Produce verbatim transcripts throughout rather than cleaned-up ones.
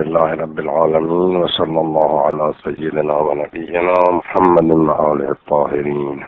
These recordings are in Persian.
لله رب العالمين وصلى الله على سيدنا ونبينا محمد وآله الطاهرين.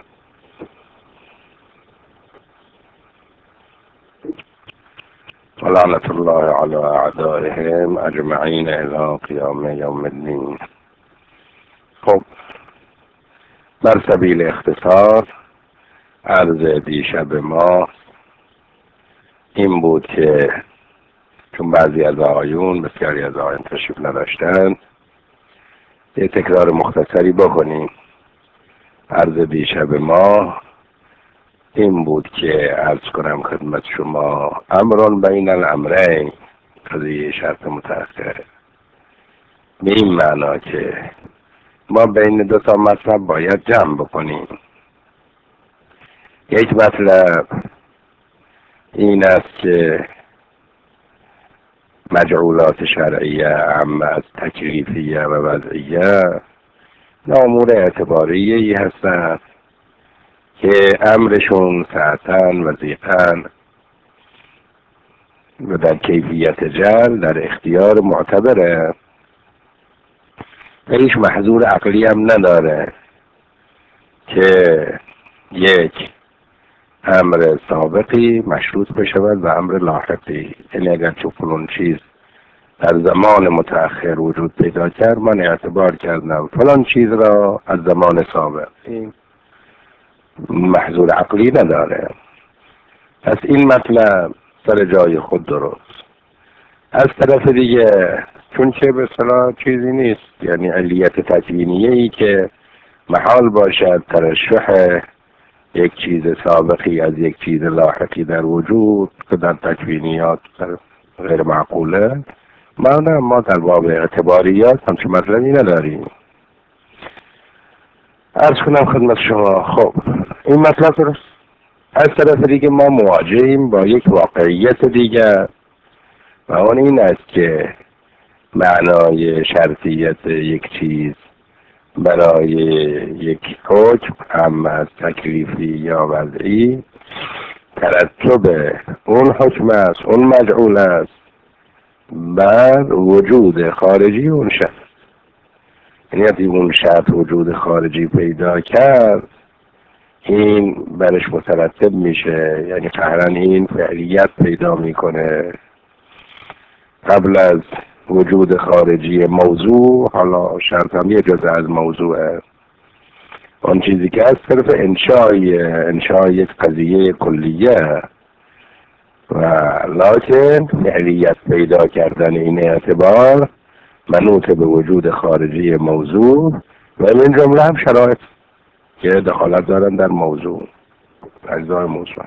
ولعنة الله على أعدائهم أجمعين إلى قيام يوم الدين. خب، بر سبیل اختصار عرض دیشب ما این بود که چون بعضی از آقایون بسیاری از آقایون تشریف نداشتند یه تکرار مختصری بکنیم. عرض دیشب ما این بود که عرض کنم خدمت شما امران بین الامرین، قضیه شرط متأخر، به این معنا که ما بین دو تا مطلب باید جمع بکنیم. یک مطلب این است که مجعولات شرعیه اعم از تکلیفیه و وضعیه امور اعتباریه ای هستند که امرشون ساعتاً و ضیقاً و در کیفیت جل در اختیار معتبره و هیچ محظور عقلی هم نداره که یک امر سابقی مشروط بشود و امر لاحقی. یعنی اگر چون فلان چیز در زمان متأخر وجود پیدا کرد من اعتبار کردم فلان چیز را از زمان سابق، این محظور عقلی نداره. پس این مطلب سر جای خود درست. از طرف دیگه چون که به اصطلاح چیزی نیست، یعنی علیت تکوینیه ای که محال باشد ترشح یک چیز سابقی از یک چیز لاحقی در وجود که در تکوینیات غیر معقوله، ما نه ما در باب اعتباریات همچون مطلبی نداریم. عرض کنم خدمت شما خب این مطلب درست. از طرف دیگه ما مواجهیم با یک واقعیت دیگر و اون این است که معنای شرطیت یک چیز برای یک حکم هم از تکلیفی یا وضعی ترتب اون حکم است، اون مجعول است بر وجود خارجی اون شرط. یعنی اگه اون شرط وجود خارجی پیدا کرد این برش مترتب میشه، یعنی قهرا این فعلیت پیدا میکنه قبل از وجود خارجی موضوع. حالا شرط هم یه جزء از موضوعه، اون چیزی که از طرف انشای انشای یک قضیه کلیه و لکن فعلیت پیدا کردن این اعتبار منوط به وجود خارجی موضوع و این جمله هم شرایط که دخالت دارن در موضوع اجزای موضوع.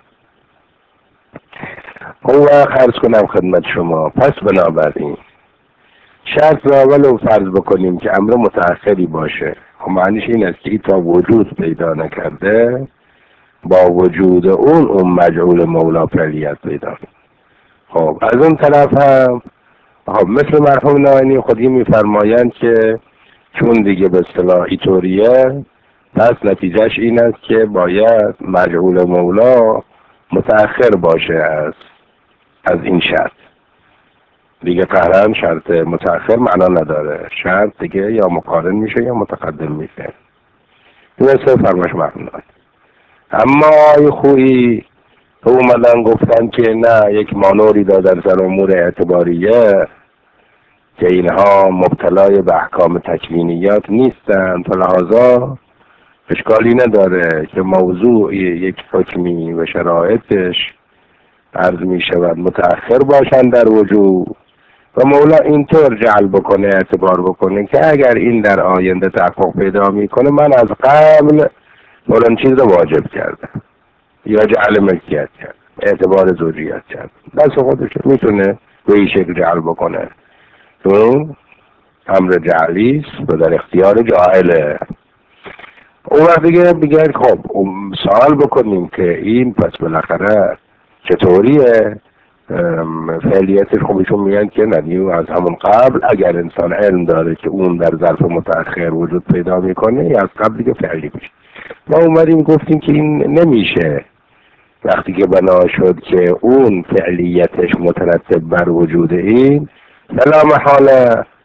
اون وقت عرض کنم خدمت شما پس بنابراین شرط را ولو فرض بکنیم که امر متأخری باشه، خب معنیش این است که تا وجود پیدا نکرده با وجود اون اون مجعول مولا فعلیت پیدا. خب از اون طرف هم خب مثل مرحوم نائینی خودی میفرمایند که چون دیگه به اصطلاح اینطوریه پس نتیجهش این است که باید مجعول مولا متأخر باشه از از این شرط. دیگه قهرن شرط متأخر معنا نداره، شرط دیگه یا مقارن میشه یا متقدم میشه. مثل فرمایش مرحوم نائینی. اما آی خویی اومدن گفتن که نه یک مانوری دادن سر امور اعتباریه که اینها مبتلای به احکام تکوینیات نیستن، لحاظا اشکالی نداره که موضوع یک حکمی و شرایطش عرض می شود متأخر باشن در وجود و مولا اینطور جعل بکنه اعتبار بکنه که اگر این در آینده تحقق پیدا میکنه من از قبل فلان چیز رو واجب کردم یا جعل ملکیت کرد، اعتبار زوجیت کرد، دست خودش میتونه به این شکل جعل بکنه. تو امر جعلیست و در اختیار جاهله. اون وقت دیگه بگه خب سوال بکنیم که این پس بالاخره چطوریه فعلیتش؟ خب ایشون میگن که ندیو از همون قبل اگر انسان علم داره که اون در ظرف متأخر وجود پیدا میکنه یا از قبل دیگه فعلی میشه. ما اومدیم گفتیم که این نمیشه وقتی که بنا شد که اون فعلیتش مترتب بر وجود این فلا محاله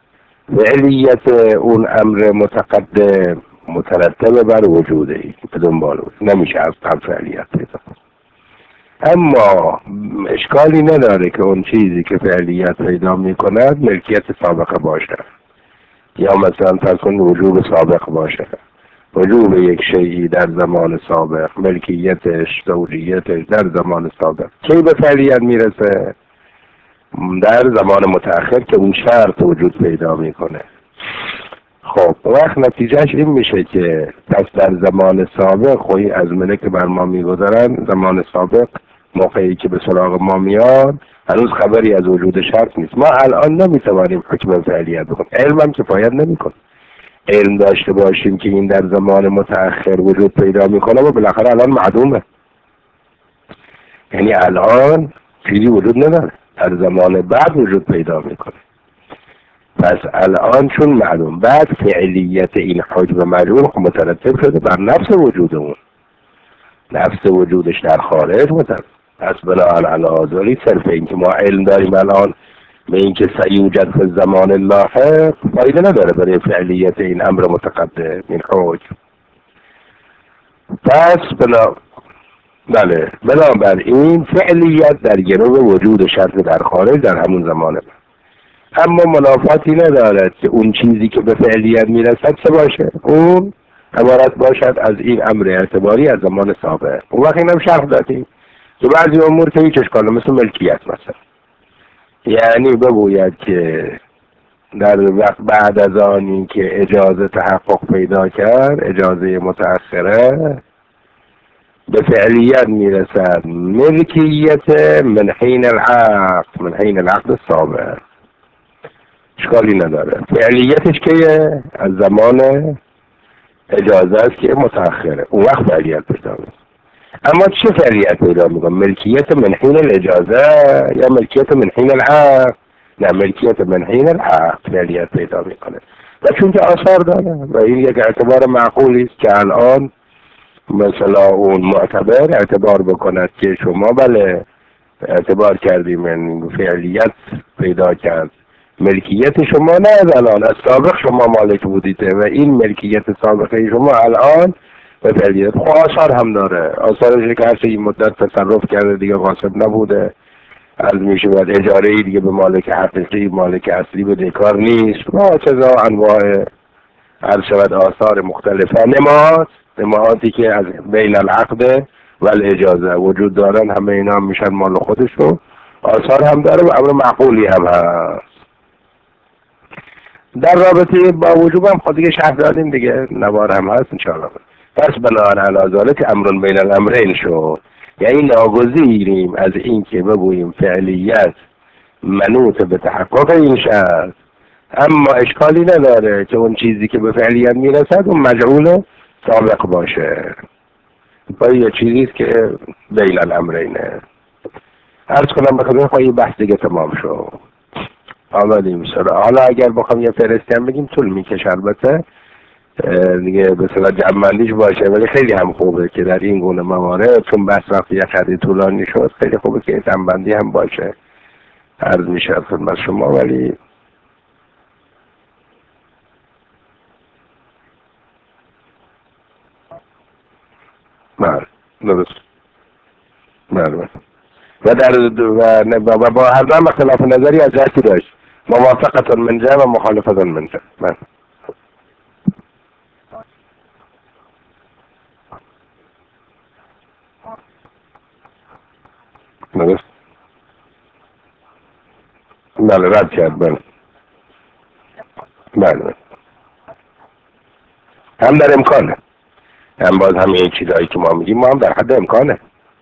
فعلیت اون امر متقدم مترتب بر وجوده به دنبال بود، نمیشه از قبل فعلیت پیدا. اما اشکالی نداره که اون چیزی که فعلیت پیدا میکند ملکیت سابقه باشه، یا مثلا فرض کن وجوب سابق باشه، وجوب یک شیئی در زمان سابق، ملکیتش زوجیتش در زمان سابق. کی به فعلیت میرسه؟ در زمان متأخر که اون شرط وجود پیدا میکنه. خب وقت نتیجهش این میشه که پس در زمان سابق خویی از ملک بر ما میگذارن، زمان سابق موقعی که به سراغ ما میاد هنوز خبری از وجود شرط نیست. ما الان نمیتوانیم حکم فعلیت بکنیم، علم هم کفایت نمیکنه. علم داشته باشیم که این در زمان متأخر وجود پیدا میکنه و بالاخره الان معدومه، یعنی الان چیزی وجود نداره، در زمان بعد وجود پیدا میکنه. پس الان چون معلوم، بعد فعلیت این حکم معلوم مترتب شده بر نفس وجود اون، نفس وجودش در خارج مترتب. پس بناهن علی صرف این که ما علم داریم الان به این که سیوجد فی زمان لاحق فایده نداره برای فعلیت این امر متقدم این حکم. پس بنا بله بنابراین فعلیت در گروه وجود شرط در خارج در همون زمانه، اما منافاتی ندارد که اون چیزی که به فعلیت میرسد چه باشه؟ اون عبارت باشد از این امر اعتباری از زمان سابق. اون وقت اینم شرح دادیم که بعضی امور که هیچ اشکاله، مثل ملکیت مثلا، یعنی بگوید که در وقت بعد از آنی که اجازه تحقق پیدا کرد، اجازه متأخره، به فعلیت میرسد ملکیت من حین العقد، من حین العقد السابق، اشکالی نداره. فعلیتش که از زمان اجازه است که متأخره، اون وقت فعلیت پیدا میکنه. اما چه فعلیت پیدا میکنه؟ ملکیت من حین الاجازه یا ملکیت من حین العقد؟ نه، ملکیت من حین العقد فعلیت پیدا میکنه، و چون که آثار داره و این یک اعتبار معقولی است که الان مثلا اون معتبر اعتبار بکند که شما بله اعتبار کردیم من فعلیت پیدا کرد، ملکیت شما نه از الان، از سابق شما مالک بودیده و این ملکیت سابقه شما الان به فعلیت. خب آثار هم داره، آثارش که هرچه این مدت تصرف کرده دیگه غاصب نبوده، از میشه باید اجاره ای دیگه به مالک حقیقی مالک اصلی به کار نیست و چیزا انواع هر شود آثار مختلفه، نماد نمادی که از بین العقد و الاجازه وجود دارن، همه اینا هم میشن مال خودشو، آثار هم داره و امر معقولی هم هست. در رابطه با وجوب هم خود دیگه شرح دادیم دیگه، نوار هم هست انشاءالله. پس بناهن علی ذلک امر بین الامرین شد، یعنی ناگزیریم از این که بگوییم فعلیت منوط به تحقق این شرط، اما اشکالی نداره که اون چیزی که به فعلیت میرسد اون مجعول سابق باشه، با یه چیزیست که بین الامرینه. عرض کنم بخواهیم خواهی بحث دیگه تمام شد. آمدیم سر حالا اگر بخوام یه فرستی هم بگیم طول میکشه البته دیگه، به صلاح جمعندیش باشه، ولی خیلی هم خوبه که در این گونه موارد چون بحث وقتی یه خیلی طولانی شد خیلی خوبه که جمعندی هم باشه. عرض میشه خدمت شما. ولی بله درست بله و در و, و با هر دو هم اختلاف نظری از جهتی داشت، موافقت من جهه و مخالفت من جهه. بله درست بله رد کرد. بله بله هم در امکانه، هم باز همه این چیزهایی که ما میگیم ما هم در حد امکانه،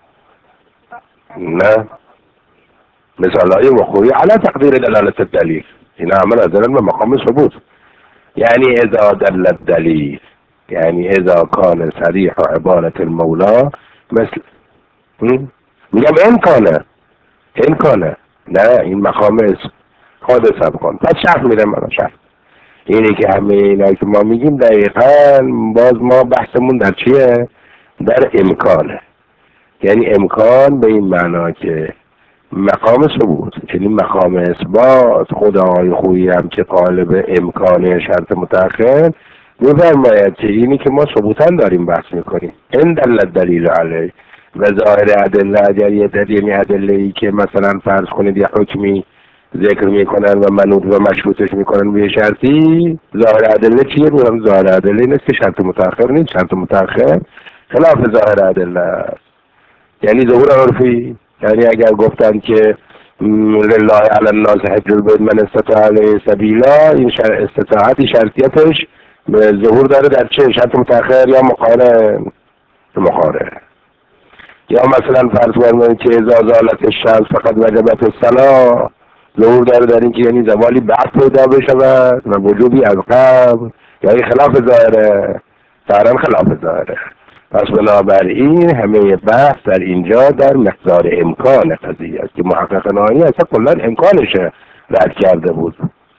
نه مثال های وقوعی علی تقدیر دلالت الدلیل، این عمل از دلال به مقام ثبوت، یعنی اذا دل الدلیل، یعنی اذا کان صریح عبارت المولا مثل میگم امکانه امکانه نه این مقام خود سب کن. پس شرح میرم من شرح اینی که همه اینا که ما میگیم دقیقا باز ما بحثمون در چیه؟ در امکانه، یعنی امکان به این معنا که مقام ثبوت، یعنی مقام اثبات. خدای خویی هم که قالب امکان شرط متأخر می‌فرماید که اینی که ما ثبوتاً داریم بحث میکنیم، این دل دلیل علیه و ظاهر ادله، اگر یه دلیل ادله‌ای که مثلا فرض کنید یه حکمی ذکر میکنن و منوط و مشروطش میکنن به شرطی، ظاهر ادله چیه؟ میگم ظاهر ادله نیست که شرط متأخر نیست. شرط متأخر خلاف ظاهر ادله است، یعنی ظهور عرفی. یعنی اگر گفتن که لله علی الناس حج البیت من استطاع علیه سبیلا، این شر... استطاعتی شرطیتش ظهور داره در چه؟ شرط متأخر یا مقارن؟ مقارن. یا مثلا فرض فرمایید که اذا زالت الشمس فقط وجبت الصلاة، ظهور داره در این که یعنی زوالی بعد پیدا بشود و وجوبی از قبل، یعنی خلاف ظاهره، ظاهرا خلاف ظاهره. پس بنابراین همه بحث در اینجا در مقدار امکان قضیه است که محقق نهایی اصلا کلا امکانش رد کرده بود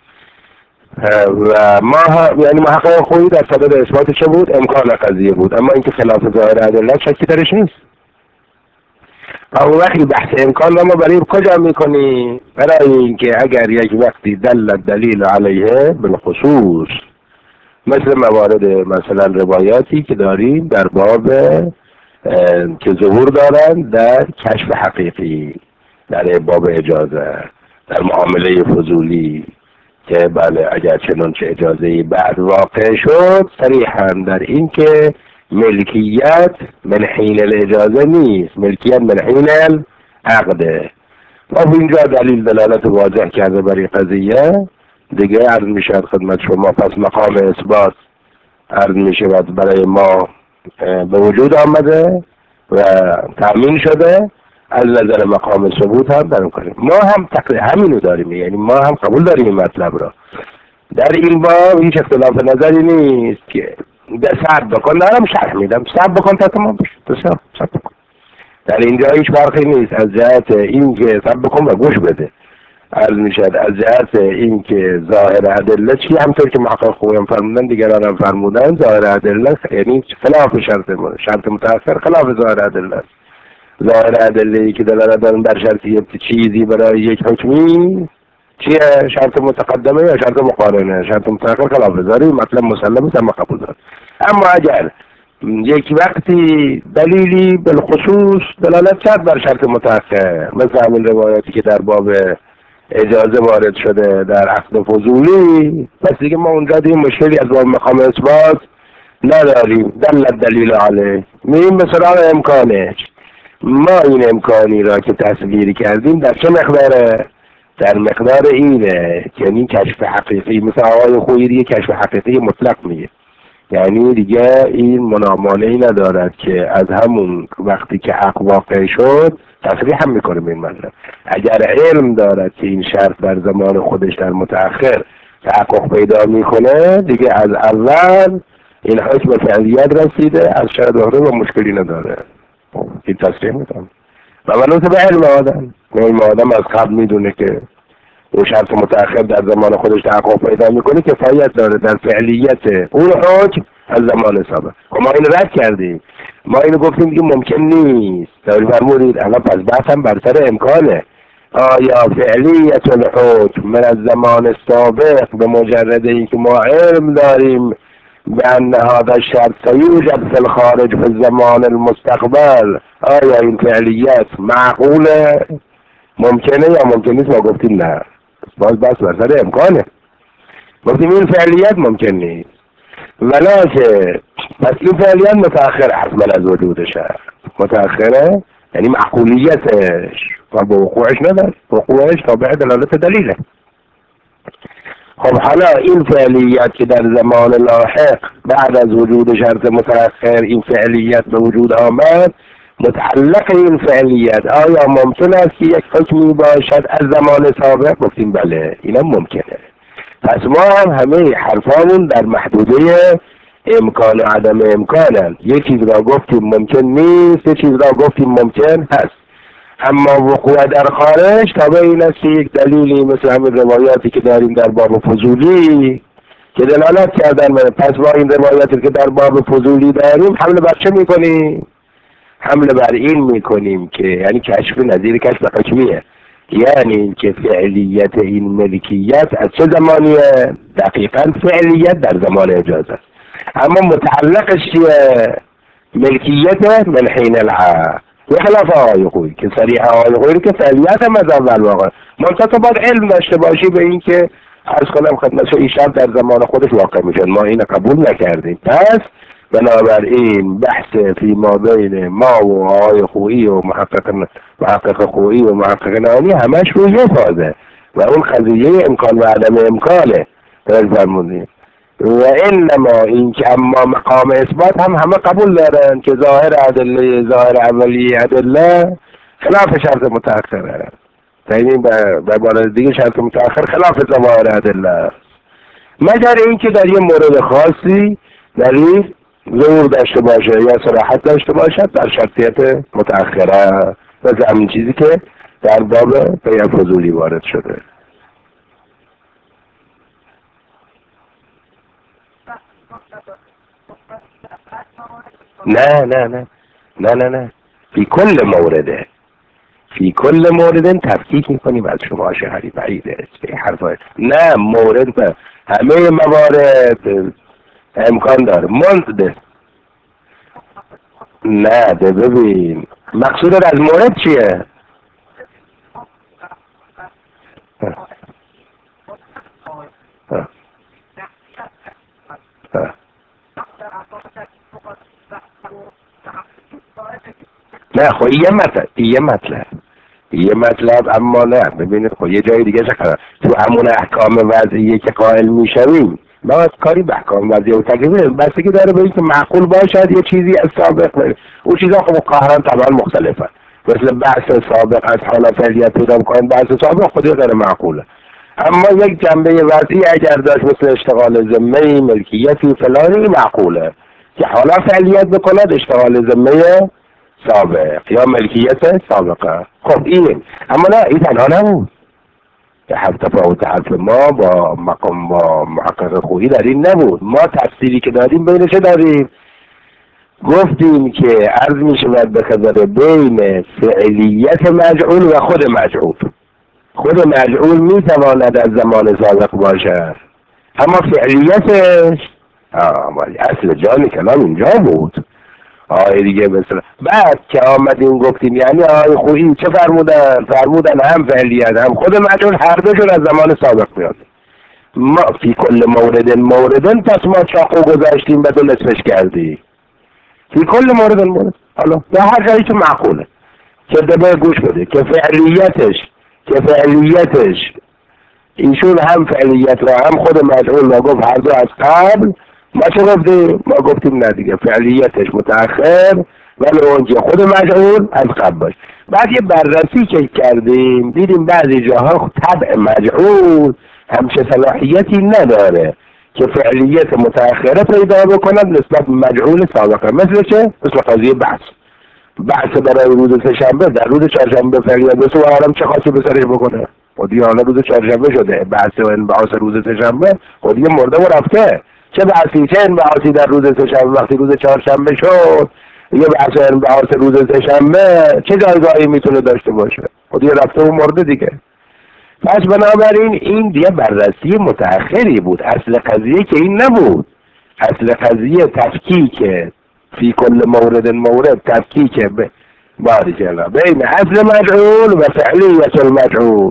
و ما یعنی محقق خویی در صدد اثبات چه بود؟ امکان قضیه بود، اما اینکه خلاف ظاهر ادله شکی درش نیست. اون وقتی بحث امکان را ما برای کجا میکنیم؟ برای اینکه اگر یک وقتی دل دلیل علیه بالخصوص، مثل موارد مثلا روایاتی که داریم در باب که ظهور دارن در کشف حقیقی، در باب اجازه، در معامله فضولی، که بله اگر چنانچه اجازه‌ای بعد واقع شد، صریحاً در این که ملکیت من حین الاجازه نیست، ملکیت من حین العقده. و اینجا دلیل دلالت واضح کرده برای قضیه دیگه. عرض می شود خدمت شما پس مقام اثبات عرض می شود برای ما به وجود آمده و تأمین شده، از نظر مقام ثبوت هم داریم کنیم. ما هم تقریبا همینو داریم، یعنی ما هم قبول داریم این مطلب را. در این باب هیچ اختلاف نظری نیست که صبر بکن، دارم شرح میدم، صبر بکن تا تمام بشه، صبر بکن. در اینجا هیچ فرقی نیست از جهت این که صبر بکن و گوش بده. عرض میشد از جهت این که ظاهر ادله چی، همطور که محقق خویی هم فرمودن، دیگران هم فرمودن، ظاهر ادله یعنی خلاف شرط شرط متأخر، خلاف ظاهر ادله است. ظاهر ادله که دلالت دارن بر شرطیت چیزی برای یک حکمی چیه؟ شرط متقدمه یا شرط مقارنه؟ شرط متأخر خلاف ظاهر، مطلب مسلم است اما قبول دارد. اما اگر یک وقتی دلیلی بالخصوص دلالت کرد بر شرط متأخر، مثل همین روایاتی که در باب اجازه وارد شده در عقد فضولی، پس دیگه ما اونجا دیگه مشکلی از باب مقام اثبات نداریم. دلت دلیل علیه، میریم به سراغ امکانش. ما این امکانی را که تصویری کردیم در چه مقداره؟ در مقدار اینه که یعنی کشف حقیقی، مثل آقای خویی دیگه کشف حقیقی مطلق میگه، یعنی دیگه این منامانهی ندارد که از همون وقتی که حق واقع شد تصریح هم میکنه به این مطلب. اگر علم دارد که این شرط در زمان خودش در متأخر تحقق پیدا میکنه، دیگه از اول این حکم فعلیت رسیده، از شرط دوره و مشکلی نداره، این تصریح میکنه. و منوط به علم آدم، علم آدم از قبل میدونه که اون شرط متأخر در زمان خودش تحقق پیدا میکنه، کفایت داره در فعلیت اون حکم از زمان سابق. ما اینو رد کردیم، ما اینو گفتیم که ممکن نیست. داری فرمودید الان پس بحثم بر سر امکانه. آیا فعلیت الحکم من از زمان سابق به مجرد اینکه ما علم داریم به ان هذا الشرط سیوجد فی الخارج فی الزمان المستقبل، آیا این فعلیت معقوله؟ ممکنه یا ممکن نیست؟ ما گفتیم نه، باز بس بر سر امکانه. گفتیم این فعلیت ممکن نیست، ولیکن پس این فعلیت متأخر حتما از وجودش هست، متأخره یعنی معقولیتش و به وقوعش نداره، وقوعش تابع دلالت دلیله. خب حالا این فعلیت که در زمان لاحق بعد از وجود شرط متأخر این فعلیت به وجود آمد، متعلق این فعلیت آیا ممکن است که یک حکمی باشد از زمان سابق؟ گفتیم بله، اینم ممکنه. پس ما هم همه حرفامون در محدوده امکان و عدم امکانن. یک چیز را گفتیم ممکن نیست، یک چیز را گفتیم ممکن هست. اما وقوع در خارج تابع این است که یک دلیلی مثل همین روایاتی که داریم در باب فضولی که دلالت کردن، پس ما این روایاتی که در باب فضولی داریم حمله بر چه میکنیم؟ حمله بر این میکنیم که یعنی کشف نظیر کشف حکمیه. یعنی اینکه فعلیت این ملکیت از چه زمانیه؟ دقیقا فعلیت در زمان اجازه است، اما متعلقش چیه؟ ملکیت من حین العقد، بخلاف آقای خویی که صریح آقای خویی که فعلیت هم از اول واقع منتها باید علم داشته باشی به این که عرض کنم خدمت این شرط در زمان خودش واقع میشه، ما این قبول نکردیم. پس بنابراین بحث فی ما بین ما و آقای خویی و محقق محقق خویی و محقق نانی همش روی یه فازه و اون قضیه امکان و عدم امکانه فرمودیم. و انما این که اما مقام اثبات هم همه قبول دارن که ظاهر ادله ظاهر اولی ادله خلاف شرط متأخره، یعنی به عبارت دیگه شرط متأخر خلاف ظواهر ادله است، مگر اینکه در یه مورد خاصی دلیل ظهور داشته باشه یا صراحت داشته باشد در شرطیت متأخره، مثل همین چیزی که در باب بیع فضولی وارد شده. نه نه نه نه نه نه فی کل مورده فی کل مورد تفکیک میکنیم از شما شهری بعیده حرفای نه مورد به همه موارد امکان داره منده. نه ده ببین مقصود از مورد چیه؟ ها. ها. ها. نه خب یه مطلب یه مطلب یه مطلب اما نه ببینید خب یه جای دیگه شکر تو همون احکام وضعیه که قائل میشویم ما از کاری به احکام وضعیه و تقریبا بستگی داره به اینکه معقول باشد یه چیزی از سابق بره. اون چیزا خب قهران طبعا مختلفه، مثل بحث سابق از حالا فعلیت پیدا کنن بحث سابق خودی غیر معقوله، اما یک جنبه وضعی اگر داشت مثل اشتغال ذمه ملکیتی فلانی معقوله که حالا فعلیت بکند اشتغال ذمه سابق یا ملکیت سابقه. خب این اما نه این تنها نبود، حرف تفاوت حرف ما با مقام با محقق خویی در این نبود. ما تفسیری که داریم بینش داریم گفتیم که عرض می شود به خبر بین فعلیت مجعول و خود مجعول. خود مجعول می تواند از زمان سابق باشد اما فعلیتش آه اصل جان کلام اینجا بود. آه دیگه مثلا بعد که آمدیم گفتیم یعنی آه خویی چه فرمودن؟ فرمودن هم فعلیت هم خود مجعول هر دوشون از زمان سابق میاد. ما فی کل مورد موردن پس ما چاقو گذاشتیم بعد نصفش کردی فی کل مورد مورد. حالا به هر جایی که معقوله که دبه گوش بده که فعلیتش که فعلیتش ایشون هم فعلیت را هم خود مجعول را گفت هر دو از قبل، ما چه گفتیم؟ ما گفتیم نه دیگه فعلیتش متأخر ولی اونجا خود مجعول از قبل باش. بعد یه بررسی که کردیم دیدیم بعضی جاها طبع مجعول همچه صلاحیتی نداره که فعلیت متأخره پیدا بکند نسبت مجعول سابقه. مثل چه؟ مثل قضیه بحث بحث برای روز سه‌شنبه در روز چهارشنبه فعلیت بسو و عالم چه خاصی به سرش بکنه؟ خودی حالا روز چهارشنبه شده بحث و انبعاث روز سه‌شنبه خودی مرده و رفته، چه بحثی چه انبعاثی در روز سه‌شنبه وقتی روز چهارشنبه شد یه بحث انبعاث روز سه‌شنبه چه جایگاهی میتونه داشته باشه؟ خودی رفته و مرده دیگه. پس بنابراین این دیگه بررسی متأخری بود، اصل قضیه که این نبود. اصل قضیه تفکیک فی کل مورد مورد تفکیک به باری جلا بین اصل مجعول و فعلیت المجعول.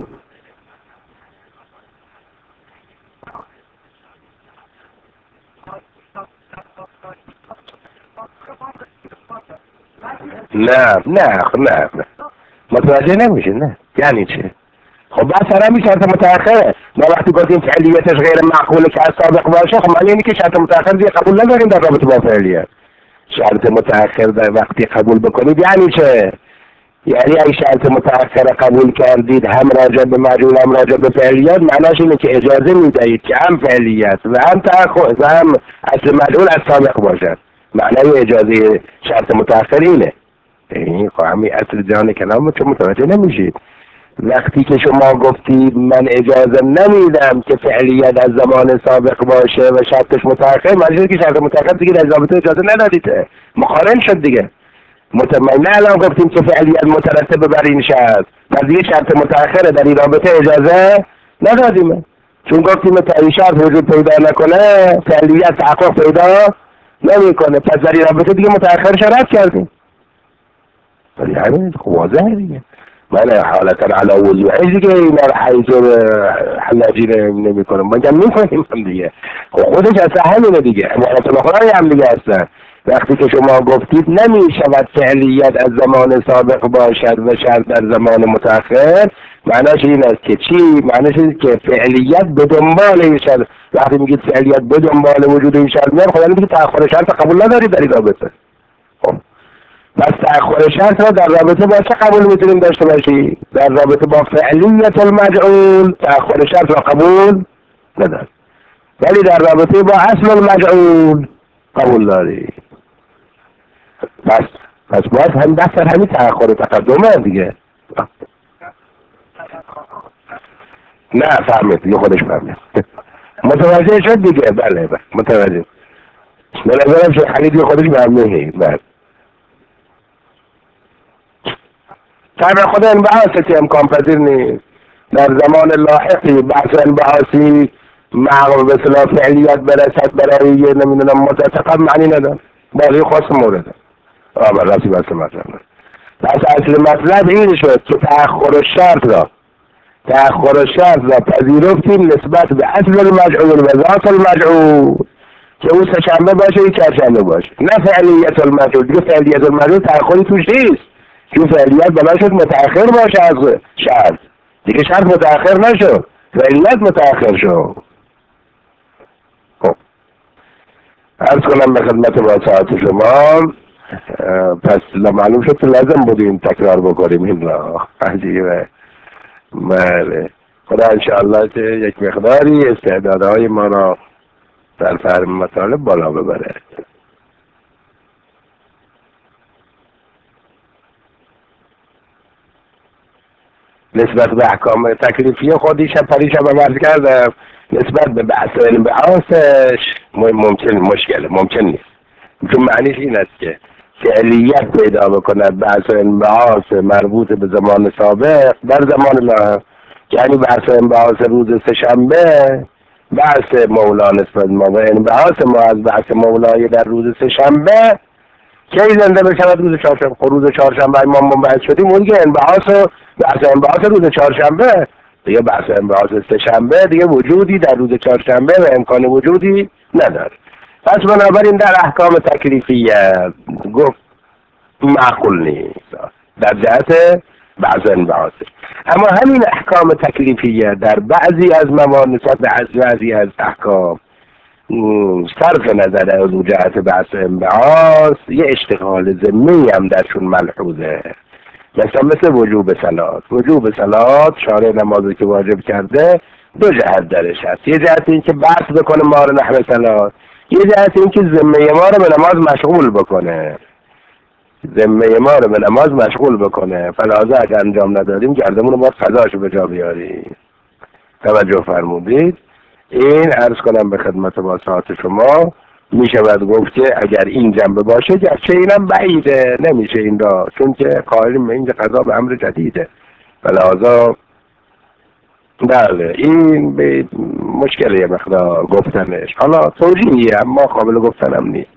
نه نه نه نه متوجه نمیشه. نه یعنی چه؟ خب بس سر همین شرط متأخره ما وقتی گفتیم فعلیتش غیر معقوله که از سابق باشه خب معنی اینه که شرط متأخر دیگه قبول نداریم در رابطه با فعلیت. شرط متأخر در وقتی قبول بکنید یعنی چه؟ یعنی اگه شرط متأخر قبول کردید هم راجع به مجعول هم راجع به فعلیت معناش اینه که اجازه میدهید که هم فعلیت و هم تأخر و هم اصل مجعول از سابق باشد. معنای اجازه شرط متأخر اینه. این خب همین اصل جان کلام چون متوجه نمیشید. وقتی که شما گفتید من اجازه نمیدم که فعلیت از زمان سابق باشه و شرطش متأخر، معنی که شرط متأخر دیگه در ضابطه اجازه ندادید، مقارن شد دیگه. مطمئن الان گفتیم که فعلیت مترتب بر این شرط، پس دیگه شرط متأخره در این رابطه اجازه ندادیم، چون گفتیم تا این شرط وجود پیدا نکنه فعلیت تحقق پیدا نمیکنه، پس در این رابطه دیگه متأخرش رد کردیم. ولی همین خب واضحه دیگه، من حالتا علا وضوحه دیگه اینا رو حیث حلاجی نمی کنم، مگه می کنیم هم دیگه، خب خودش اصلا همینه دیگه، امارات الاخرای هم دیگه هستن. وقتی که شما گفتید نمی شود فعلیت از زمان سابق باشد و شرط در زمان متأخر، معناش این است که چی؟ معناش این که فعلیت به دنبال این شرط، وقتی میگید فعلیت به دنبال وجود این شرط میاد، خدا میگه تأخر شرط قبول ندارید در این رابطه. خب بس تأخر شرط را در رابطه با چه قبول میتونیم داشته باشی؟ در رابطه با فعلیت المجعول تأخر شرط را قبول نداریم، ولی در رابطه با اصل المجعول قبول داری. پس پس باید هم دست همین تأخر تقدمه دیگه. نه فهمید دیگه، خودش فهمید متوجه شد دیگه. بله بله متوجه. به نظرم شد خلیدی خودش فهمیده. بله طبع خود انبعاثه که امکان پذیر نیست در زمان لاحقی بحث انبعاثی معقول به صلاح فعلیت برسد برای یه نمیدونم متعتقب معنی ندارم، باقی خاص مورده. آه من راستی بحث مطلب بس اصل مطلب این شد که تأخر شرط را تأخر شرط را پذیرفتیم نسبت به اصل المجعول و ذات المجعول که اون سه‌شنبه باشه یا چهارشنبه باشه، نه فعلیت المجعول. دیگه فعلیت المجعول تأخری توش نیست، چون فعلیت بنا شد متأخر باشه از شرط، دیگه شرط متأخر نشد، فعلیت متأخر شد. خب عرض کنم به خدمت با ساعت شما، پس معلوم شد که لازم بودیم تکرار بکنیم این را. عجیبه. بله خدا انشاءالله که یک مقداری استعدادهای ما را در فهم مطالب بالا ببره. نسبت به احکام تکلیفی خودی شب پریشب هم عرض کردم، نسبت به بحث انبعاثش ممکن مشکل ممکن نیست، چون معنیش این است که فعلیت پیدا بکند بحث انبعاث مربوط به زمان سابق در زمان لاحق، یعنی بحث انبعاث روز سه‌شنبه بحث مولا نسبت ما و انبعاث ما از بحث مولای در روز سه‌شنبه کی زنده بشود؟ روز چهارشنبه. خب روز چهارشنبه ما منبعث شدیم، اون که انبعاث و بحث انبعاث روز چهارشنبه دیگه، بحث انبعاث سه‌شنبه دیگه وجودی در روز چهارشنبه و امکان وجودی نداره. پس بنابراین در احکام تکلیفیه گفت معقول نیست در جهت بعض انبعاث، اما همین احکام تکلیفیه در بعضی از موارد نسبت به بعضی از احکام صرف نظر از جهت بحث انبعاث یه اشتغال ضمنی هم درشون ملحوظه، مثلا مثل وجوب صلات. وجوب صلات شارع نمازی که واجب کرده دو جهت درش هست، یه جهت این که بحث بکنه ما رو نحو صلات، یه جهت این که ذمه ما رو به نماز مشغول بکنه، ذمه ما رو به نماز مشغول بکنه، فلازه اگر انجام ندادیم گردمون رو باید قضاشو به جا بیاریم. توجه فرمودید؟ این عرض کنم به خدمت با ساعت شما می شود گفت که اگر این جنبه باشه گرچه اینم بعیده نمیشه این را، چون که قائلیم به اینجا قضا به امر جدیده، فلازه بله این به مشکل یه مقدار گفتنش، حالا توجیهیه اما قابل گفتنم نیست.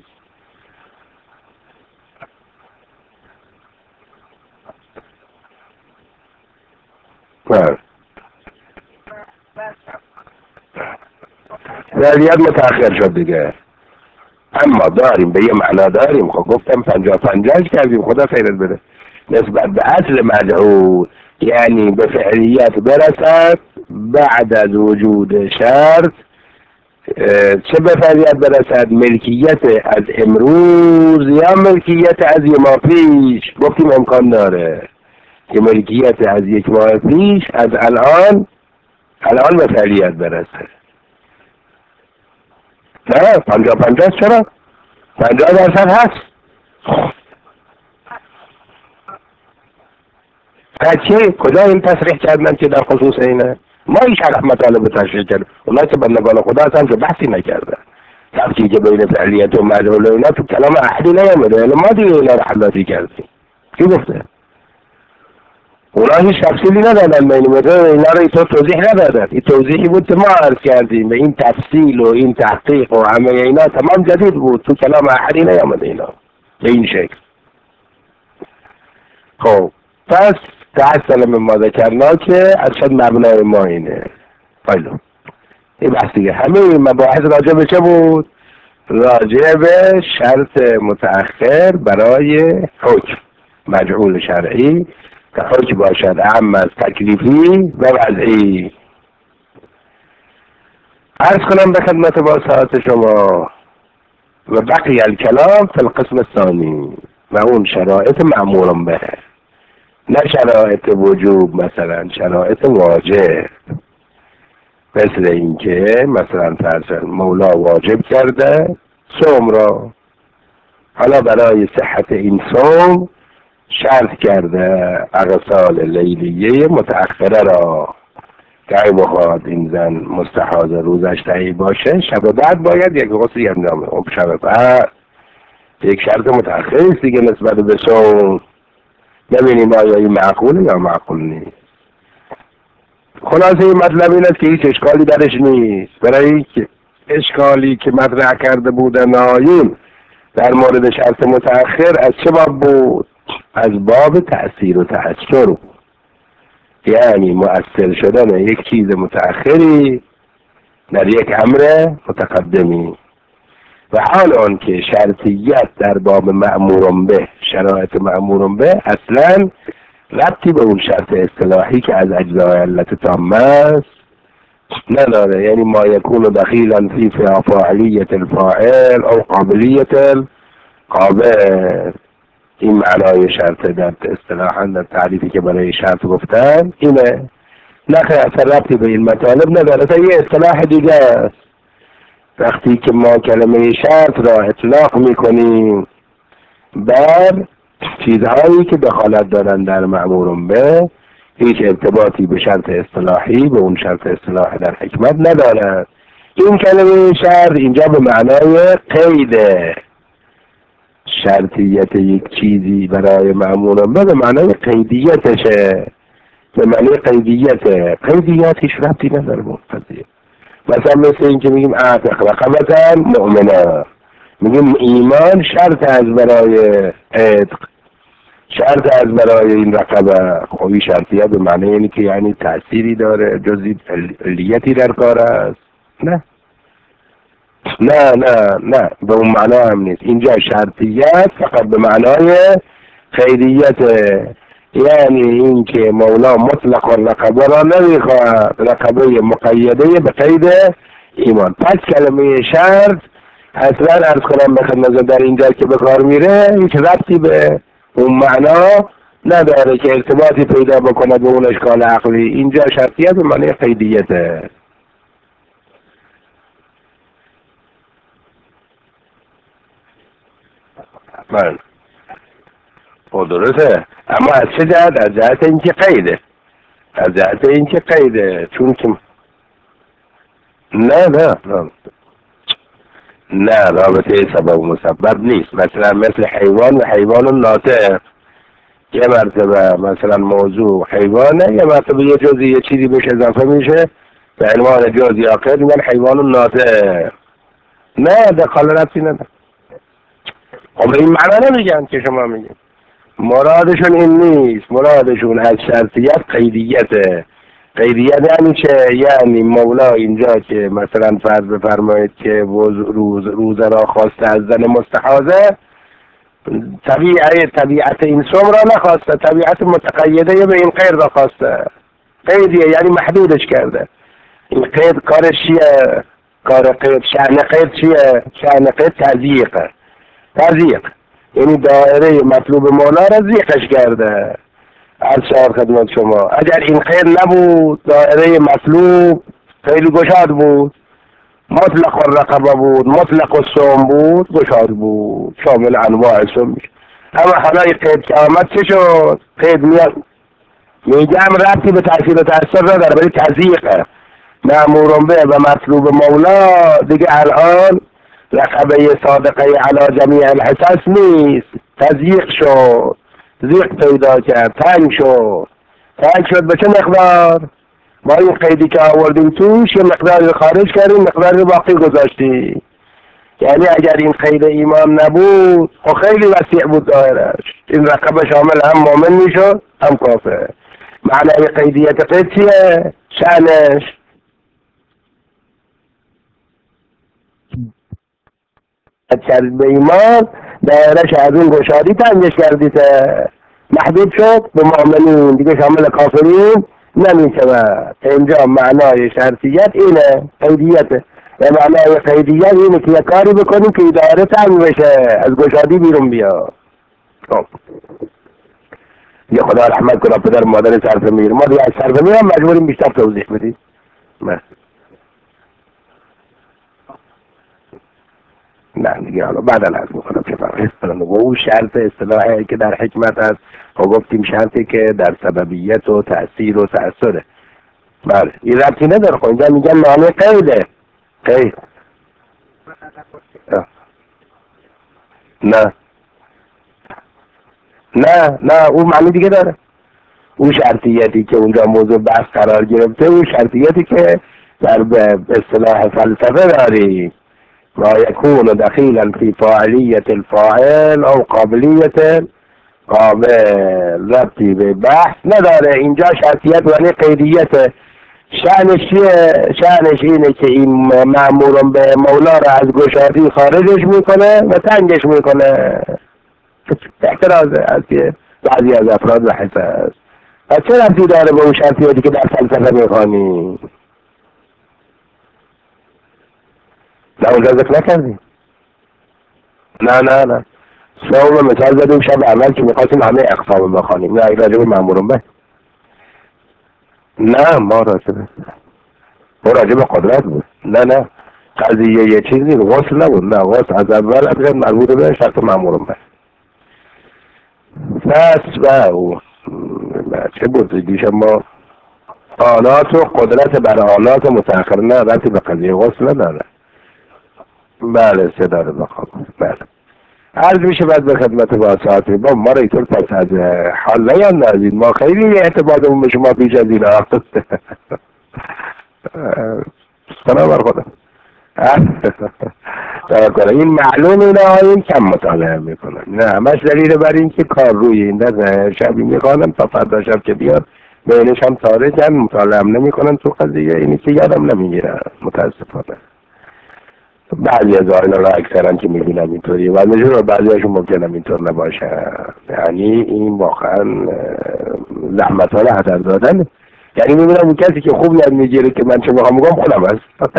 بله فعلیت متأخر شد دیگه، اما داریم به یه معنا داریم. خب گفتم پنجاه پنجاه کردیم، خدا خیرت بده، نسبت به اصل مجعول یعنی به فعلیت برسد بعد از وجود شرط. چه به فعلیت برسد؟ ملکیت از امروز یا ملکیت از یک ماه پیش. گفتیم امکان داره که ملکیت از یک ماه پیش از الان الان به فعلیت برسه. نه پنجاه پنجاه چرا؟ پنجاه درصد هست. بچه کجا این تصریح کردن که در خصوص اینه؟ ما این شرح مطالب تشریح کردیم، اونایی که بندگان خدا هستن که بحثی نکردن. تفکیک بین فعلیت و مجهول و اینا تو کلام احدی نیامده. ما دیگه اینا رو حلاجی کردیم. کی گفته؟ اونا هیچ تفصیلی ندادن بین مدر اینا رو تو توضیح ندادن. این توضیحی بود که ما عرض کردیم به این تفصیل و این تحقیق و همه اینا تمام جدید بود، تو کلام احدی نیامده اینا به این شکل. خب پس تحصل من ما ذکرنا که اصلا مبنای ما اینه. حالا این بحث دیگه. همه این مباحث راجع به چه بود؟ راجع به شرط متأخر برای حکم مجعول شرعی که حکم باشد اعم از تکلیفی و وضعی. عرض کنم به خدمت با ساعت شما و بقی الکلام فی القسم الثانی و اون شرایط معمول به، نه شرایط وجوب، مثلا شرایط واجب. مثل اینکه مثلا فرض مولا واجب کرده صوم را، حالا برای صحت این صوم شرط کرده اغسال لیلیه متأخره را که ای بخواد این زن مستحاض روزش تهی باشه شب بعد باید یک غسلی انجام بده. شب بعد یک شرط متأخری است دیگه نسبت به صوم. ببینیم آیا این معقوله یا معقول نیست. خلاصه این مطلب این است که هیچ اشکالی درش نیست. برای اینکه اشکالی که مطرح کرده بودن آیین در مورد شرط متأخر از چه باب بود؟ از باب تأثیر و تأثیر بود، یعنی مؤثر شدن یک چیز متأخری در یک امر متقدمی. و حال آن که شرطیت در باب مأمور به، شرایط مأمور به اصلا ربطی به اون شرط اصطلاحی که از اجزای علت تامه است نداره. یعنی ما یکون دخیلا فی فاعلیت الفاعل او قابلیت القابل. این معنای شرط در اصطلاحا در تعریفی که برای شرط گفتن اینه. نخیر اصلا ربطی به این مطالب نداره، اصلا یه اصطلاح دیگه است. وقتی که ما کلمه شرط را اطلاق میکنیم بر چیزهایی که دخالت دارن در مأمور به، هیچ ارتباطی به شرط اصطلاحی به اون شرط اصطلاحی در حکمت ندارد. این کلمه شرط اینجا به معنای قیده. شرطیت یک چیزی برای مأمور به به معنای قیدیتشه، به معنای قیدیت. قیدیت هیچ ربطی نداره به قضیه. مثلا مثل این که میگیم اعتق رقبة مؤمنه، میگیم ایمان شرط از برای عتق، شرط از برای این رقبه. خب این شرطیت به معنی اینه که یعنی تأثیری داره، جزئی علیتی در کار است؟ نه نه نه نه به اون معنا هم نیست. اینجا شرطیت فقط به معنای خیریت، یعنی این که مولا مطلق رقبه را نمیخواهد، رقبه مقیده به قید ایمان. پس کلمه شرط اصلا عرض کنم به خدمت در اینجا که به کار میره هیچ ربطی به اون معنا نداره که ارتباطی پیدا بکنه به اون اشکال عقلی. اینجا شرطیت به معنی قیدیته. من او درسته، اما از چه جهت؟ از جهت اینکه قیده، از جهت اینکه قیده. چون که نه نه نه نه رابطه سبب و مسبب نیست. مثلا مثل حیوان و حیوان ناطق، یه مرتبه مثلا موضوع حیوانه، یه مرتبه یه جزی یه چیزی بهش اضافه میشه به عنوان جز یا قید میگن حیوان ناطق. نه دخالتی نداره. خب این معنا نمیگن که شما میگین. مرادشون این نیست. مرادشون از شرطیت قیدیته. قیدیت یعنی چه؟ یعنی مولا اینجا که مثلا فرض بفرمایید که روز روزه را خواسته از زن مستحاضه، طبیعت طبیعت این صوم را نخواسته، طبیعت متقیده به این قید را خواسته. قیدیه یعنی محدودش کرده. این قید کارش چیه؟ کار قید شأن قید چیه؟ شأن قید تضییقه. تضییق یعنی دایره مطلوب مولا را ضیقش کرده. از شهر خدمت شما اگر این قید نبود دایره مطلوب خیلی گشاد بود، مطلق الرقبه بود، مطلق الصوم بود، گشاد بود، شامل انواع صوم میشه. اما حالا این قید که آمد چه شد؟ قید میاد میگم ربطی به تأثیر و تأثیر نداره، ولی تضییقه. مأمورون به و مطلوب مولا دیگه الان رقبه صادقه علی جمیع الحساس نیست. تضییق شد، ضیق پیدا کرد، تنگ شد. تنگ شد به چه مقدار؟ ما این قیدی که آوردیم توش یه مقداری خارج کردیم، مقداری باقی گذاشتیم. یعنی اگر این قید ایمان نبود خب خیلی وسیع بود دایرش. این رقبه شامل هم مؤمن میشد هم کافر. معنی قیدیت قید چیه؟ شأنش کرد به ایمان، دایرش از اون گشادی تنگش کردیده، محدود شد به مؤمنین، دیگه شامل کافرین نمیشود. اینجا معنای شرطیت اینه، قیدیته. و معنای قیدیت اینه که یک کاری بکنیم که دایره تنگ بشه، از گشادی بیرون بیاد. خب یه خدا رحمت کنه پدر مادر سرزمین ما، دیگه از سرزمین هم مجبوریم بیشتر توضیح بدیم. نه دیگه حالا بعدا عرض میکنم که فرق و اون شرط اصطلاحی که در حکمت هست و گفتیم شرطی که در سببیت و تأثیر و تأثیره. بله این ربطی نداره. خب اینجا میگن معنی قیده. قید نه نه نه اون معنی دیگه داره. اون شرطیتی که اونجا موضوع بحث قرار گرفته اون شرطیتی که در اصطلاح فلسفه داریم ما يكون دخيلا في فاعلية الفاعل او قابلیت قابل ربطی به بحث نداره. اینجا شرطیت و قیدیت. شأنش چیه؟ شأنش اینه که این مأمورم به مولا را از گشادی خارجش میکنه و تنگش میکنه. اعتراض از بعضی از افراد بحث است. و چه ربطی داره به اون شرطیتی که در فلسفه میخوانی؟ نه اونجا ذکر نکردیم. نه نه نه صوم مثال زدیم شب اول که میخواستیم همه اقسام بخوانیم. نه راجع به مأمورم به نه ما راجع به ما راجع به قدرت بود. نه نه قضیه یه چیزی غسل نبود. نه غسل از اول از مربوط به شرط مأمورم به بس. و او چه بود دیگه ما آلات و قدرت بر آلات متأخر نه ربطی به قضیه غسل نداره. بله سه داره بخواب. بله عرض میشه بعد به خدمت با ساعتی با ما را ایطور پس از حال نیندازید. ما خیلی اعتبادمون به شما پیش از این ها سلام بر خدا این معلوم اینه این کم مطالعه میکنن. نه همش دلیل بر این که کار روی این در شبی میخوانم تا فردا شب که بیاد بینش هم تارجن مطالعه هم نمی کنن تو قضیه اینی که یادم نمیگیرن متاسفانه. بعضی از آینا را اکثرا که میبینم اینطوری و نجور بعضی هاشون ممکن هم اینطور نباشه. یعنی این واقعا زحمت ها را هدر دادن. یعنی میبینم اون کسی که خوب یاد میگیره که من چه میخوام بگم خودم هست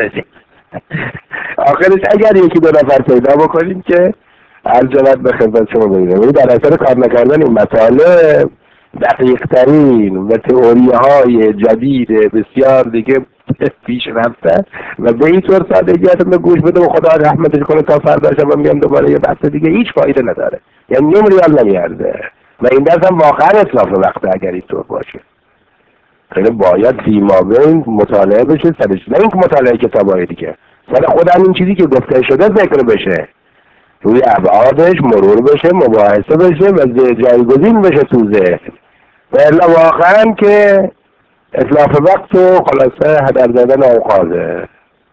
آخرش اگر یکی دو نفر پیدا بکنیم که عرض به خدمت شما بگیرم در اثر کار نکردن این مطالب دقیق ترین و تئوری های جدید بسیار دیگه پیش رفته و به این طور سادگیت به گوش بده و خدا رحمتش کنه تا فردا شب میام دوباره یه بحث دیگه هیچ فایده نداره. یعنی نیم ریال نمیارزه و این درس هم واقعا اطلاف وقته اگر اینطور باشه. خیلی باید فیما بین مطالعه بشه سرش، نه اینکه مطالعه کتابای دیگه سر خود همین چیزی که گفته شده ذکر بشه، روی ابعادش مرور بشه، مباحثه بشه و جایگزین بشه تو ذهن. و الا واقعا که اطلاف وقت و خلاصه هدر دادن اوقاته.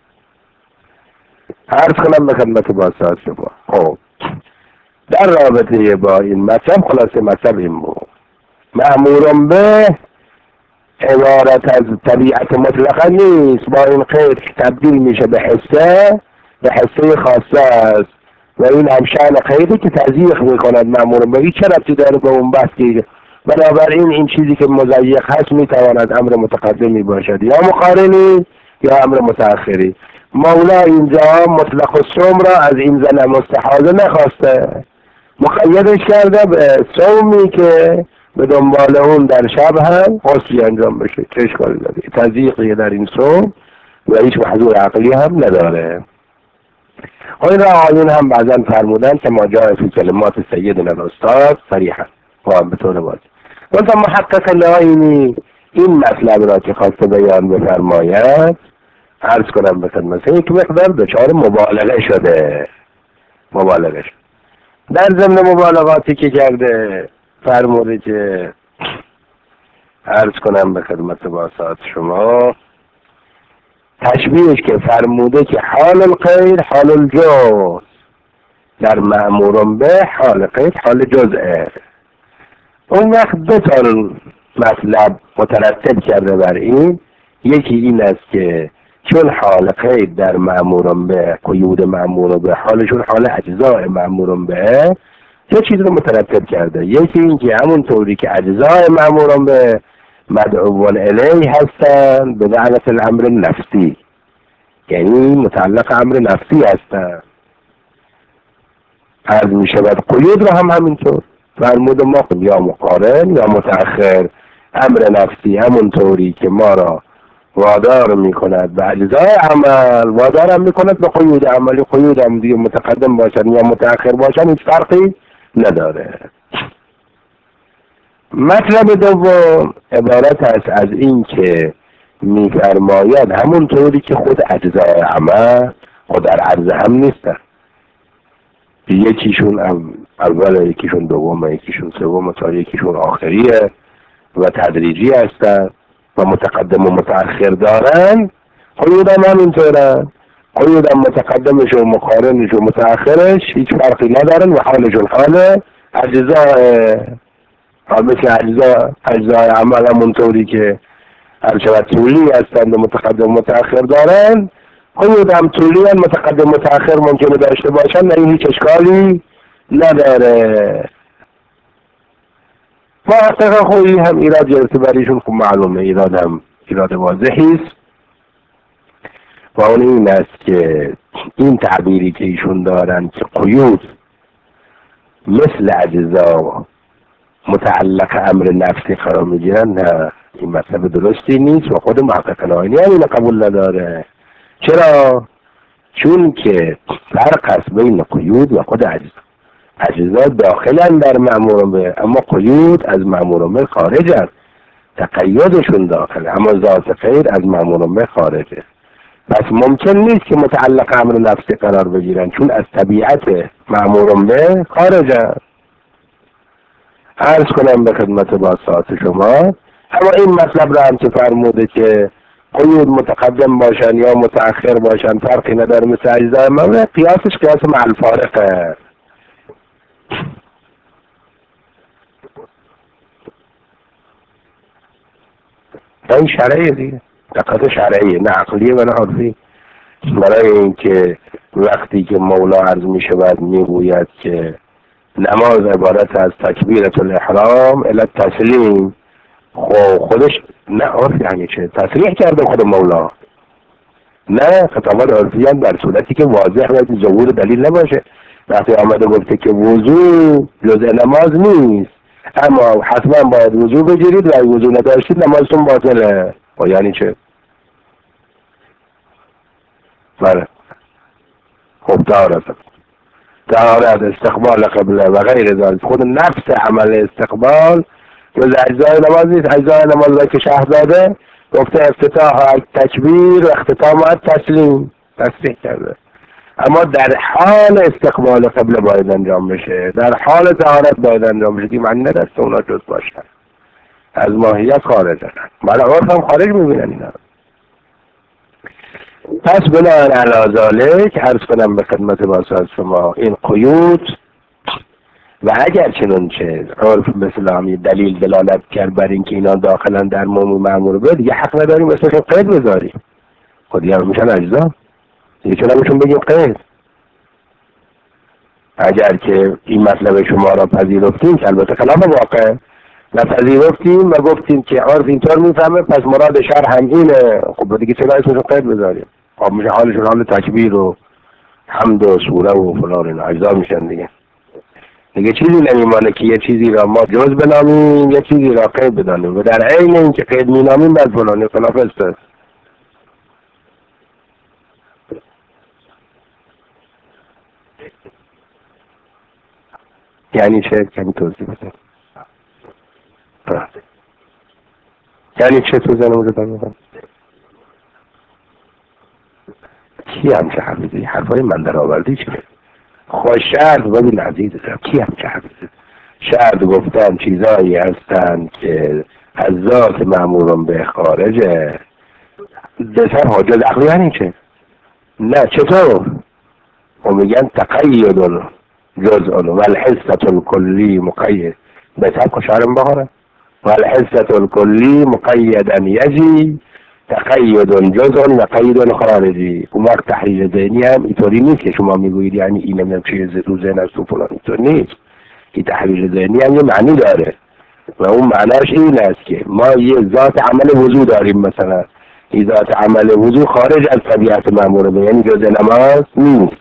عرض کنم به خدمت با ساعت شما. خب در رابطه با این مطلب خلاصه مطلب این بود مأمورم به عبارت از طبیعت مطلقه نیست. با این قید تبدیل میشه به حسه، به حسه خاصه است و این هم شأن قیدی که تضییق میکند مأمورم به. این چه ربطی داره به اون بحث که بنابراین این چیزی که مضیق هست میتواند امر متقدمی باشد یا مقارنی یا امر متأخری. مولا اینجا مطلق الصوم را از این زن مستحاضه نخواسته، مقیدش کرده به صومی که به دنبال اون در شب هم غسلی انجام بشه. چه اشکالی داره؟ تضییقی در این صوم و هیچ محضور عقلی هم نداره. این را آیون هم بعضا فرمودن که ما جای فی کلمات سیدنا الاستاد صریحا و هم به طور باز وقتا محقق لاینی این مطلب را که خواسته بیان بفرماید عرض کنم به خدمت یک مقدار دچار مبالغه شده. مبالغه شده در ضمن مبالغاتی که کرده، فرموده که عرض کنم به خدمت باسط شما، تشبیهش که فرموده که حال الغیر حال الجز، در مأمور به حال غیر حال جزءه. اون وقت دو تا مطلب مترتب کرده بر این. یکی این است که چون حال غیر در مأمور به قیود مأمور به حالشون حال اجزاء مأمور به چه چیز رو مترتب کرده. یکی این که همون طوری که اجزاء مأمور به مدعوان الیه هستن به دعوت الامر نفسی، یعنی متعلق امر نفسی هستن، عرض می شود قیود رو هم همینطور فرمود ما یا مقارن یا متأخر امر نفسی همون طوری که ما را وادار می کند به اجزای عمل، وادار هم می کند به قیود عملی. قیود هم دیگه متقدم باشن یا متأخر باشن هیچ فرقی نداره. مطلب دوم عبارت است از این که می فرماید همون طوری که خود اجزای عمل خود در عرض هم نیستن، یکیشون اول یکیشون دوم یکیشون سوم تا یکیشون آخریه و تدریجی هستن و متقدم و متأخر دارن. قیود هم همینطورن، قیود هم متقدمش و مقارنش و متأخرش هیچ فرقی ندارن و حالشون حال اجزاء، حال مثل اجزاء اجزای عمل همون طوری که هرچند طولی هستن و متقدم و متأخر دارن، قیود هم طولی هم متقدم متأخر ممکنه داشته باشن، نه این هیچ اشکالی نداره. محقق خویی هم ایراد گرفته بریشون، خب معلومه ایراد هم ایراد واضحی است و اون این است که این تعبیری که ایشون دارن که قیود مثل اجزا متعلق امر نفسی قرار میگیرن، نه این مطلب درستی نیست و خود محقق العینی هم اینو قبول نداره. چرا؟ چون که فرق است بین قیود و خود اجزا. اجزا داخلن در مأمور به، اما قیود از مأمور به خارجن، تقییدشون داخل، اما ذات غیر از مأمور به خارجه. پس ممکن نیست که متعلق امر نفسی قرار بگیرن چون از طبیعت مأمور به خارجن. عرض کنم به خدمت باسط شما، اما این مطلب را هم که فرموده که قیود متقدم باشن یا متأخر باشن فرقی نداره مثل اجزای مأمور، قیاسش قیاس مع الفارقه. این شرعیه دیگه، دقیقه شرعیه، نه عقلیه و نه عرفی. برای اینکه وقتی که مولا عرض می شود می گوید که نماز عبارت از تکبیرت الاحرام الی تسلیم، خب خودش نه عرف یعنی چه؟ تصریح کرده خود مولا، نه خطابات عرفی هم در صورتی که واضح و ظهور دلیل نباشه. وقتی آمده گفته که وضو جزء نماز نیست اما حتما باید وضو بگیرید و اگه وضو نداشتید نمازتون باطله، و یعنی چه؟ بله خب طهارت طهارت استقبال قبله و غیر ذلك، خود نفس عمل استقبال جز اجزای نماز نیست. اجزای نماز را که شهزاده گفته افتتاح تکبیر و اختتام تسلیم تصریح کرده، اما در حال استقبال قبله باید انجام بشه، در حال طهارت باید انجام بشه. این معنی ندست اونا جز باشن، از ماهیت خارجن، بله عرف هم خارج میبینن اینا. پس بنابراین علی ذالک عرض کنم به خدمت باسط شما این قیود و اگر چنانچه عرف اسلامی دلیل دلالت کرد بر اینکه اینا داخلا در مأمور به، دیگه حق نداریم مثل قید بذاریم، خود دیگه میشن اجزا دیگه، چرا بهشون بگیم قید؟ اگر که این مطلب شما را پذیرفتیم که البته خلاف واقع و پذیرفتیم و گفتیم که عرف اینطور میفهمه پس مراد شرع هم اینه، خب دیگه چرا اسمشون قید بذاریم؟ خب میشه حالشون حال تکبیر و حمد و سوره و فلان اینا اجزا میشن دیگه. دیگه چیزی نمیمانه که یه چیزی را ما جز بنامیم یه چیزی را قید بدانیم و در عین این که قید مینامیم بر فلانی خلاف است. یعنی چه؟ کمی توضیح بده. یعنی چه تو زنم رو دارم؟ کی هم چه حرفی؟ حرفای من در آوردی چه؟ خوش شرط ببین عزیز کی هم چه حرفی؟ شرط گفتن چیزایی هستند که از ذات مأمورون به خارجه. بسر حجت عقلی یعنی چه؟ نه چطور؟ و میگن تقید جزء والحصة الکلی مقید. بسر کشارم بخوره والحصة الکلی مقیدا یجی تقید جزء و قید خارجی. اون وقت تحلیل ذهنی هم اینطوری نیست که شما میگویید یعنی این نمیدونم چیز تو ذهن است و فلان، اینطور نیست. این تحلیل ذهنی هم یه معنی داره و اون معناش این است که ما یه ذات عمل وضو داریم، مثلا این ذات عمل وضو خارج از طبیعت مأموره، یعنی جزء نماز نیست.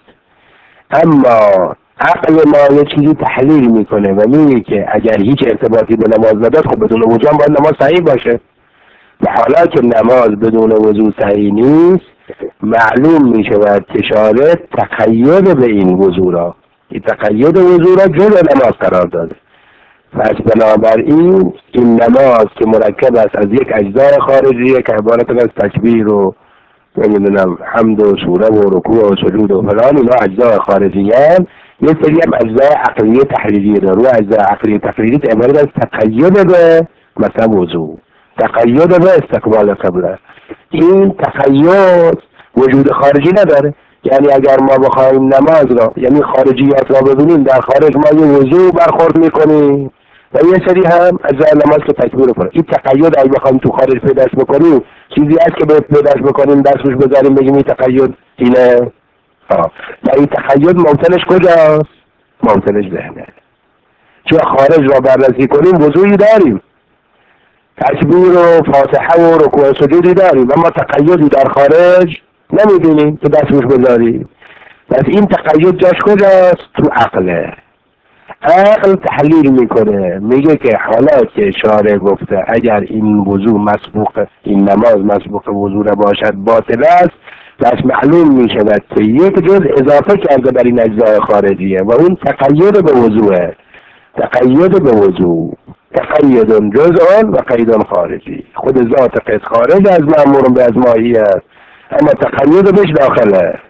اما عقل ما یه چیزی تحلیل میکنه و میگه که اگر هیچ ارتباطی به نماز نداشت خب بدون وضو هم باید نماز صحیح باشه. و حالا که نماز بدون وضو صحیح نیست، معلوم می شود که شارع تقید به این وضو را، این تقید وضو را جزء نماز قرار داده. پس بنابراین این نماز که مرکب است از یک اجزای خارجیه که عبارت از تکبیر و نمیدونم حمد و سوره و رکوع و سجود و فلان، اینا اجزای خارجی هستند. یه سری هم اجزای عقلی تحلیلی داره. اجزای عقلی تحلیلی عبارت از تقید به مثلا وضو، تقید به استقبال قبله. این تقید وجود خارجی نداره. یعنی اگر ما بخوایم نماز را، یعنی خارجیات را ببینیم، در خارج ما یه وضو برخورد میکنیم و یه سری هم اجزای نماز که تکبیر کنیم. این تقید اگه بخوایم تو خارج پیداش بکنیم چیزی هست که باید پیداش بکنیم دست روش بذاریم بگیم این تقید اینه. ها و این تقید موطنش کجاست؟ موطنش ذهنه. چون خارج را بررسی کنیم وضویی داریم، تکبیر و فاتحه و رکوع و سجودی داریم، اما تقیدی در خارج نمیدونیم که دست روش بذاریم. پس این تقید جاش کجاست؟ تو عقله. عقل تحلیل میکنه، میگه که حالا که شارع گفته اگر این وضو مسبوق، این نماز مسبوق وضو نباشد باطل است، پس معلوم میشود که یک جز اضافه کرده بر این اجزای خارجیه و اون تقید به وضوه. تقید به وضو تقید جزء و قید خارجی. خود ذات قید خارج از مأمور به از ماهیت، اما تقید بهش داخله.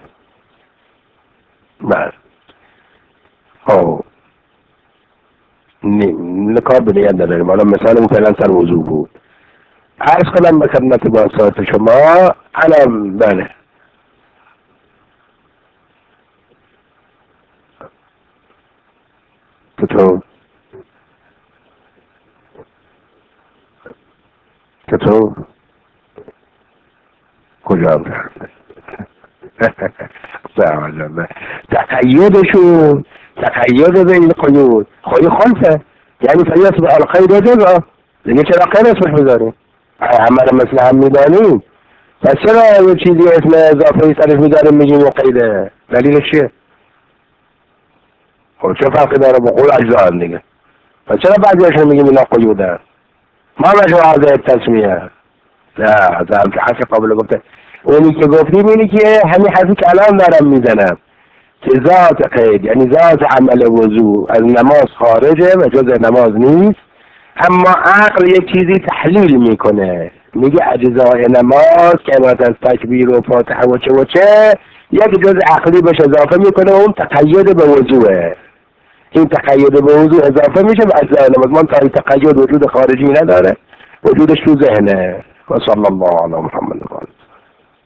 بله ها نکار به نیت نداریم. حالا مثال اون فعلا سر وضو بود. عرض کنم به خدمت باسات شما الان. بله چطور چطور کجا هم تقییدشون تقیید بین قیود خواهی خالفه، یعنی فیاس به القید جزا دیگه چرا قید اسمش بذاریم؟ عمل مثل هم میدانیم، پس چرا یه چیزی اسم اضافه سرش میداریم میگیم و قیده؟ دلیلش چیه؟ خب چه فرقی داره با قول اجزا هم دیگه؟ پس چرا بعضیشون میگیم اینا قیوده؟ ما مجموع عرضه تصمیه. نه از هم که حرف قابل گفته اونی که گفتیم اینی که همین حرفی که الان دارم میزنم که ذات قید یعنی ذات عمل وضو از نماز خارجه و جز نماز نیست، اما عقل یک چیزی تحلیل میکنه، میگه اجزای نماز که عبارت از تکبیر و فاتحه و چه و چه یک جز عقلی بهش اضافه میکنه و اون تقید به وضوه. این تقید به وضو اضافه میشه به اجزای نماز. من تا این تقید وجود خارجی نداره، وجودش تو ذهنه. و صلی الله علی محمد و آله.